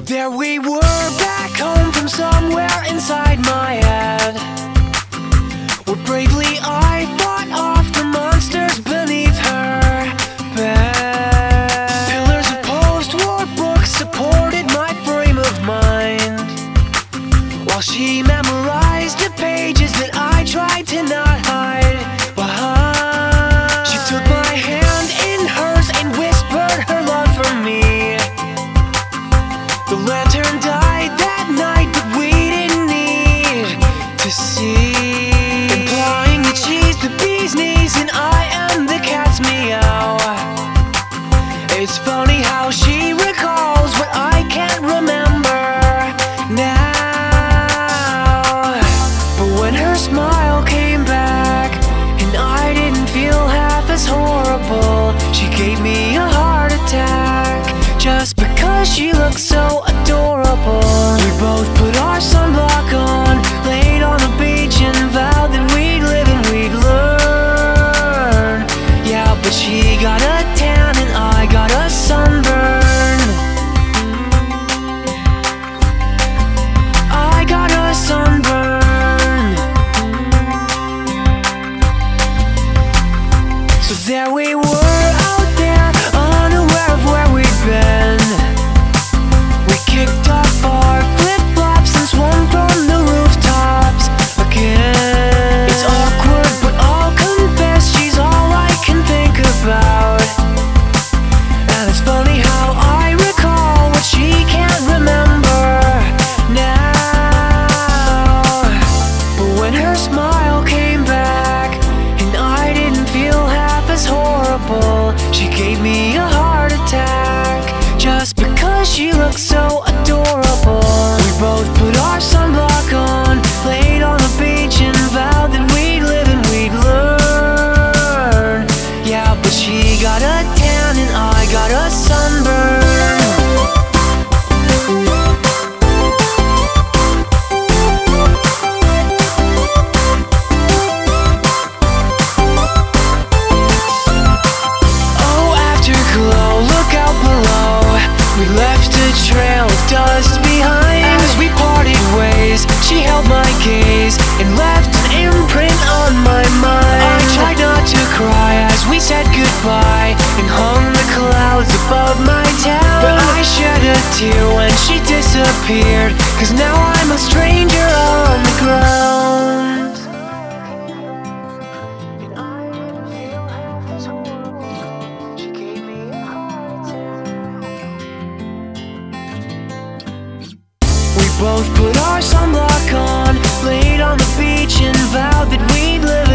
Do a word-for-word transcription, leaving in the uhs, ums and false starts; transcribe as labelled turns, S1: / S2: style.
S1: There we were, back home from somewhere inside my head, where bravely I fought off the monsters beneath her bed. Pillars of post-war books supported my frame of mind, while she memorized the pages that I tried to not hide behind. She took my hand in hers and whispered her love for me. The lantern died that night, but we didn't need to see. Implying that she's the bee's knees and I am the cat's meow. It's funny how she recalls what I can't remember now. But when her smile came back and I didn't feel half as horrible, she gave me a heart attack just because she looked so adorable. We both put our sunblock on, laid on the beach and vowed that we'd live and we'd learn. Yeah, but she got a tan and I got a sunburn. I got a sunburn. So there we were out there, unaware of where we'd been. We kicked off our flip-flops and swung from the rooftops again. It's awkward, but I'll confess she's all I can think about. And it's funny how I recall what she can't remember now. But when her smile came back and I didn't feel half as horrible, she gave me a heart attack just because she looked so adorable. We both put our sunblock on, laid on the beach and vowed that we'd live and we'd learn. Yeah, but she got a tan and I got a sunburn. We left a trail of dust behind. As we parted ways, she held my gaze and left an imprint on my mind. I tried not to cry as we said goodbye and hung the clouds above my town. But I shed a tear when she disappeared, 'cause now I'm a stranger on the ground. We both put our sunblock on, laid on the beach and vowed that we'd live